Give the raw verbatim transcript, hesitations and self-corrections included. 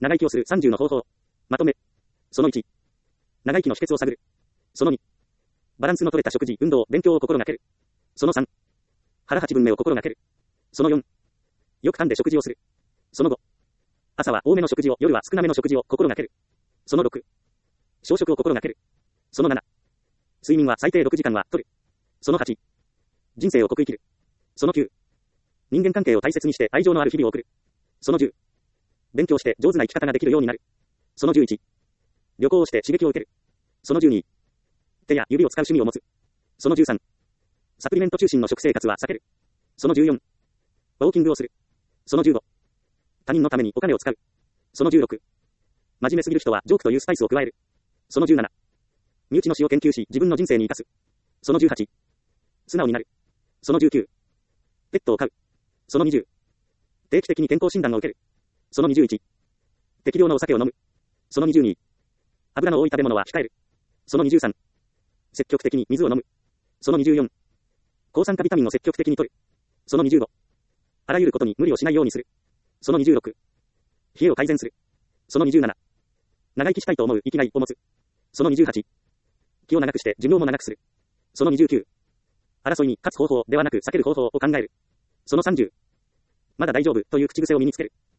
長生きをするさんじゅうの方法。まとめ。そのいち。長生きの秘訣を探る。そのに。バランスの取れた食事、運動、勉強を心がける。そのさん。腹八分目を心がける。そのよん。よく噛んで食事をする。そのご。朝は多めの食事を、夜は少なめの食事を心がける。そのろく。小食を心がける。そのなな。睡眠は最低ろくじかんは取る。そのはち。人生を濃く生きる。そのきゅう。人間関係を大切にして愛情のある日々を送る。そのじゅう。勉強して上手な生き方ができるようになる。そのじゅういち。旅行をして刺激を受ける。そのじゅうに。手や指を使う趣味を持つ。そのじゅうさん。サプリメント中心の食生活は避ける。そのじゅうよん。ウォーキングをする。そのじゅうご。他人のためにお金を使う。そのじゅうろく。真面目すぎる人はジョークというスパイスを加える。そのじゅうなな。身内の死を研究し自分の人生に生かす。そのじゅうはち。素直になる。そのじゅうきゅう。ペットを飼う。そのにじゅう。定期的に健康診断を受ける。そのにじゅういち。適量のお酒を飲む。そのにじゅうに。油の多い食べ物は控える。そのにじゅうさん。積極的に水を飲む。そのにじゅうよん。抗酸化ビタミンを積極的に摂る。そのにじゅうご。あらゆることに無理をしないようにする。そのにじゅうろく。冷えを改善する。そのにじゅうなな。長生きしたいと思う生きがいを持つ。そのにじゅうはち。気を長くして寿命も長くする。そのにじゅうきゅう。争いに勝つ方法ではなく避ける方法を考える。そのさんじゅう。まだ大丈夫という口癖を身につける。